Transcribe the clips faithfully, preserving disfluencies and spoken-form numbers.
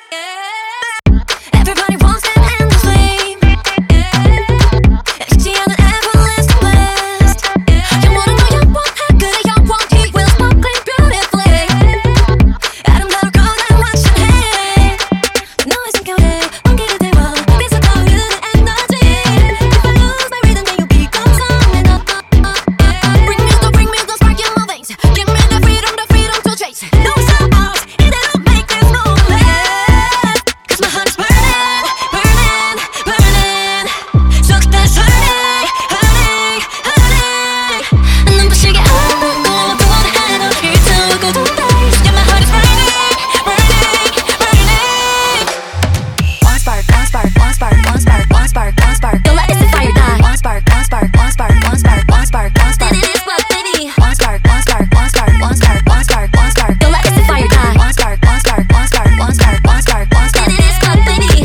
Everybody wants that endless flame. 식지 않은 everlasting blast. 영원한 너 영원해 그래 영원히 will sparkling beautifully. 아름다울 거란 확신해. 너의 숨결에 온기를 태워 빛을 떠오르는 에너지. If I lose my rhythm then you become something else. Bring me the bring me the spark in my veins. Give me the freedom the freedom to chase. No it's not ours 이대로 make this move last. Cause my heart is burning burning burning. So that's hurting hurting hurting. 눈부시게 아름답고 원해도 일투고 두 days. Yeah my heart is burning burning burning. One spark one spark one spark one spark one spark one spark. Don't let this fire die. One spark one spark one spark one spark one spark one spark. It is what baby. One spark one spark one spark one spark one spark one spark. Don't let this fire die. One spark one spark one spark one spark one spark one spark. It is what baby.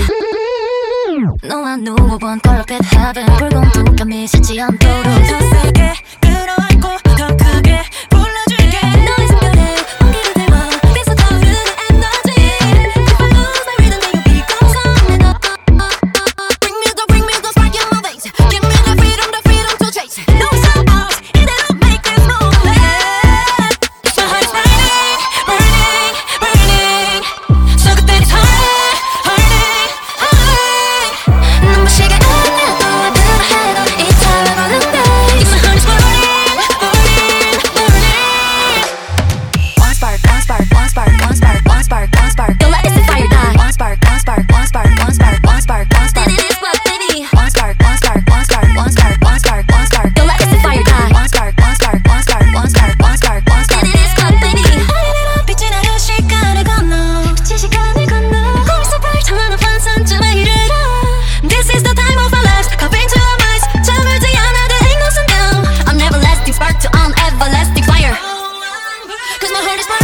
너와 누워본 perfect heaven. 붉은 두감이 식지 않도록 더 세게 끌어안고 더 크게 불러줄게. 너의 숨결에 온기를 태워 빛을 떠오르는 에너지. If I lose my rhythm then you become something else. Bring me the bring me the spark in my veins. Give me the freedom the freedom to chase. No it's not ours 이대로 make this move last. My heart is burning burning burning. So 그때는 hurting hurting hurting. 눈부시게 아름답고 아프다 해도 It's all about the days. My heart is burning burning burning. One spark one spark one spark one spark one spark one spark. Don't let this fire die. One spark one spark one spark one spark one spark one spark. It is what baby. One spark one spark one spark one spark one spark one spark. Don't let this fire die. One spark one spark one spark one spark one spark one spark. It is what baby. 어린애로 빛이 나는 시간을 건너 빛이 시간을 건너. 거기서 발전하는 환상쯤에 이르러. This is the time of our lives. Caught into our minds. 잠을 지 않아도 ain't no sundown. I'm never lasting spark to on everlasting fire. Cause my heart is burning